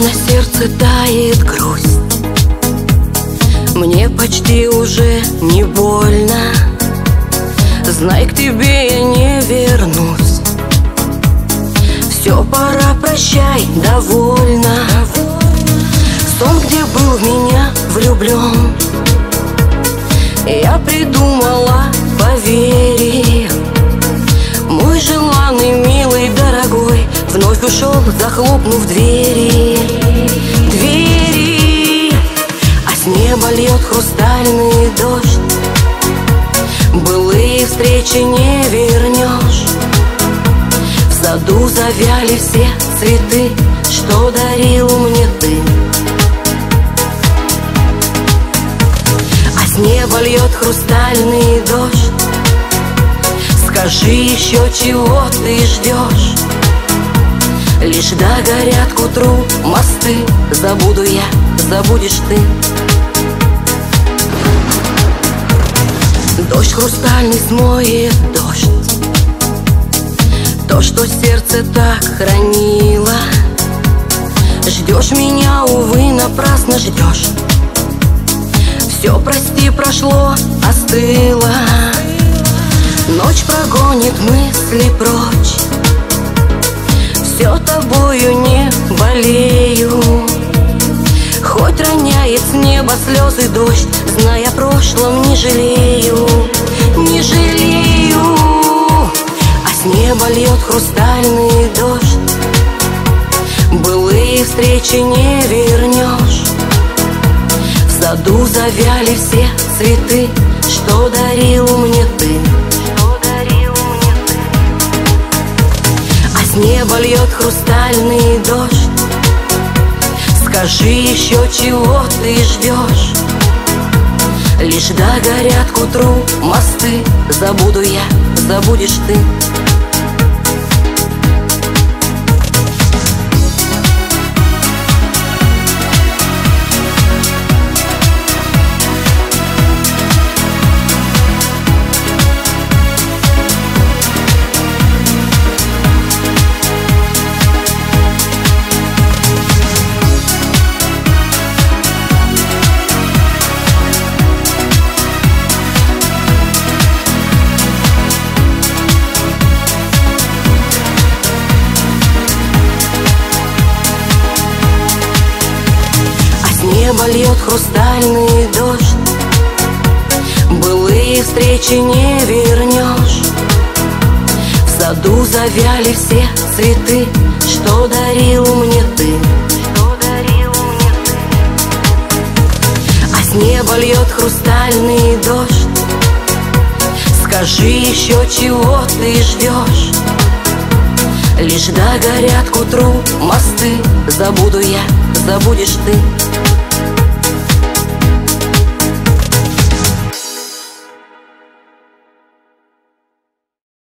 на сердце тает грусть. Мне почти уже не больно. Знай, к тебе я не вернусь. Все, пора, прощай, довольно. Сон, где был в меня влюблен, я придумала, поверь. Мой желанный, милый, дорогой вновь ушел, захлопнув двери. Двери, а с неба льет хрустальный дождь. Былые встречи не вернешь. В саду завяли все цветы, что дарил мне ты. А с неба льет хрустальный дождь. Скажи еще, чего ты ждешь? Лишь догорят к утру мосты. Забуду я, забудешь ты. Дождь хрустальный смоет дождь. То, что сердце так хранило. Ждешь меня, увы, напрасно ждешь. Все, прости, прошло, остыло. Ночь прогонит мысли прочь. Все тобою не болею. Хоть роняет с неба слезы дождь, зная о прошлом, не жалею, не жалею. А с неба льет хрустальный дождь. Былые встречи не вернешь. В саду завяли все цветы, что дарил мне ты. А с неба льет хрустальный дождь. Скажи еще, чего ты ждешь? Лишь догорят к утру мосты. Забуду я, забудешь ты. Небо льет хрустальный дождь. Былые встречи не вернешь. В саду завяли все цветы, что дарил мне ты. А с неба льет хрустальный дождь. Скажи еще, чего ты ждешь? Лишь догорят к утру мосты. Забуду я, забудешь ты.